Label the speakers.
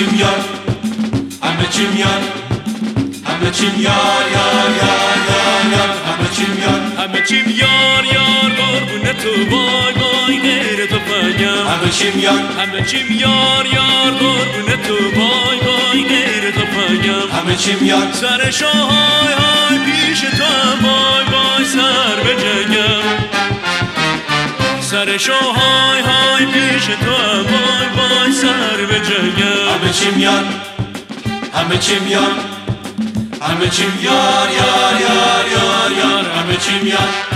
Speaker 1: چیم یار، همه چیم یار، همه چیم یار یار یار یار یار، همه چیم یار،
Speaker 2: همه چیم یار یار قربون تو وای وای غیر تو پایم.
Speaker 1: همه چیم یار،
Speaker 2: همه چیم یار یار قربون تو وای وای غیر تو پایم.
Speaker 1: همه چیم یار،
Speaker 2: سر شاهای های پیش تو هم وای وای سر به جنگم. سر شاهای های پیش تو هم وای وای سر به جنگم.
Speaker 1: همه چیم یار، همه چیم یار، همه چیم یار یار یار یار یار، همه چیم یار.